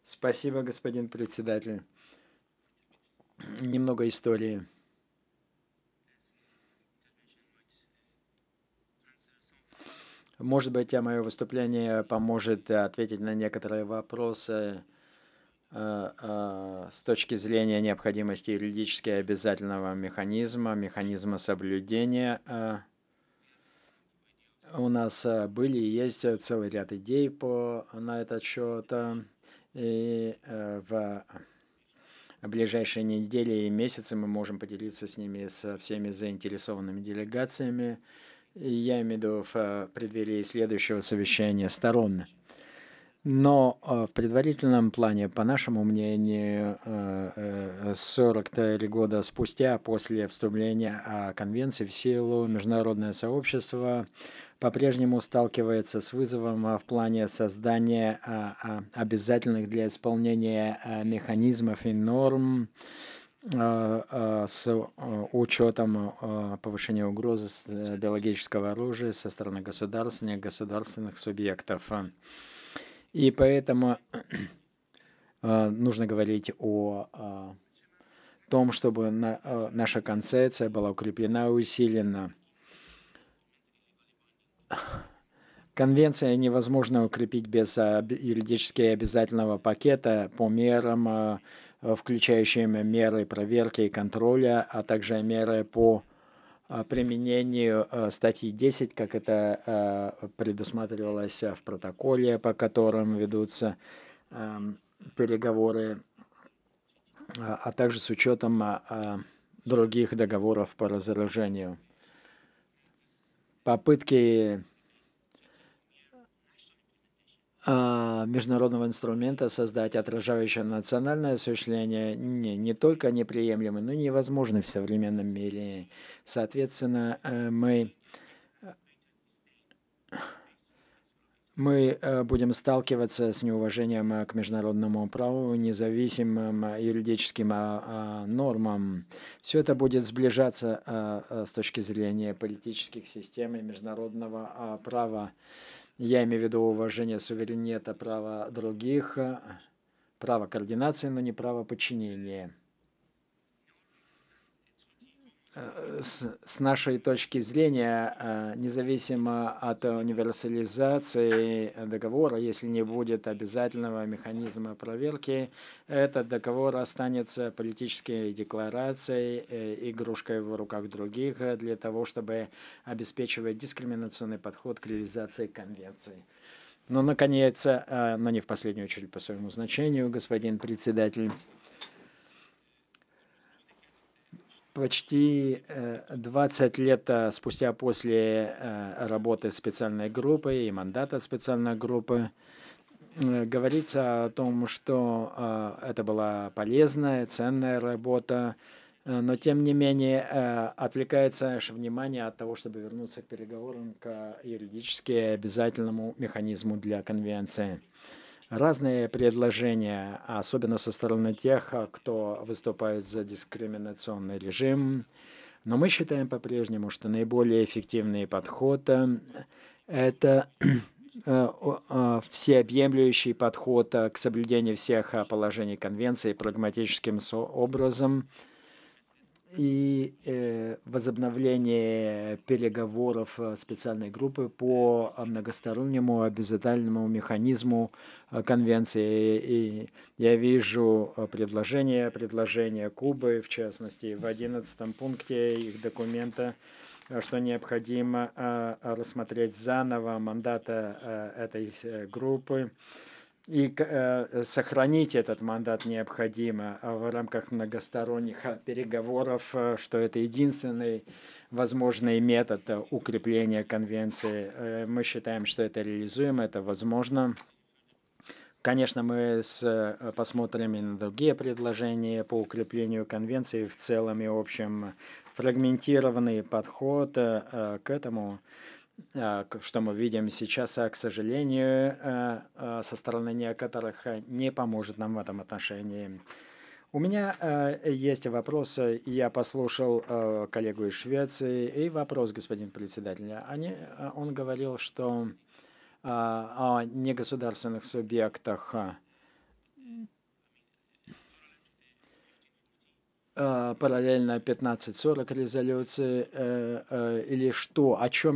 Спасибо, господин председатель. Немного истории. Может быть, мое выступление поможет ответить на некоторые вопросы с точки зрения необходимости юридически обязательного механизма соблюдения. У нас были и есть целый ряд идей на этот счет. И в ближайшие недели и месяцы мы можем поделиться с ними со всеми заинтересованными делегациями. Я имею в виду в преддверии следующего совещания сторон. Но в предварительном плане, по нашему мнению, 43 года спустя, после вступления Конвенции в силу, международное сообщество по-прежнему сталкивается с вызовом в плане создания обязательных для исполнения механизмов и норм с учетом повышения угрозы биологического оружия со стороны государственных субъектов. И поэтому нужно говорить о том, чтобы наша концепция была укреплена и усилена. Конвенция невозможно укрепить без юридически обязательного пакета по мерам, включающим меры проверки и контроля, а также меры по применению статьи 10, как это предусматривалось в протоколе, по которым ведутся переговоры, а также с учетом других договоров по разоружению. Попытки международного инструмента создать отражающее национальное осуществление не только неприемлемы, но и невозможны в современном мире. Соответственно, мы будем сталкиваться с неуважением к международному праву, независимым юридическим нормам. Все это будет сближаться с точки зрения политических систем и международного права. Я имею в виду уважение суверенитета права других, право координации, но не право подчинения. С нашей точки зрения, независимо от универсализации договора, если не будет обязательного механизма проверки, этот договор останется политической декларацией, игрушкой в руках других для того, чтобы обеспечивать дискриминационный подход к реализации конвенции. Но, наконец, но не в последнюю очередь по своему значению, господин председатель, почти 20 лет спустя после работы специальной группы и мандата специальной группы говорится о том, что это была полезная, ценная работа, но тем не менее отвлекается наше внимание от того, чтобы вернуться к переговорам к юридически обязательному механизму для конвенции. Разные предложения, особенно со стороны тех, кто выступает за дискриминационный режим, но мы считаем по-прежнему, что наиболее эффективный подход– это всеобъемлющий подход к соблюдению всех положений конвенции прагматическим образом и возобновление переговоров специальной группы по многостороннему обязательному механизму конвенции. И я вижу предложение Кубы, в частности, в 11 пункте их документа, что необходимо рассмотреть заново мандата этой группы. И сохранить этот мандат необходимо в рамках многосторонних переговоров, что это единственный возможный метод укрепления конвенции. Мы считаем, что это реализуемо, это возможно. Конечно, мы посмотрим и на другие предложения по укреплению конвенции в целом и общем. Фрагментированный подход к этому, что мы видим сейчас, к сожалению, со стороны некоторых, не поможет нам в этом отношении. У меня есть вопрос, я послушал коллегу из Швеции, и вопрос, господин председатель. Он говорил, что о негосударственных субъектах параллельно 1540 резолюции или что? О чем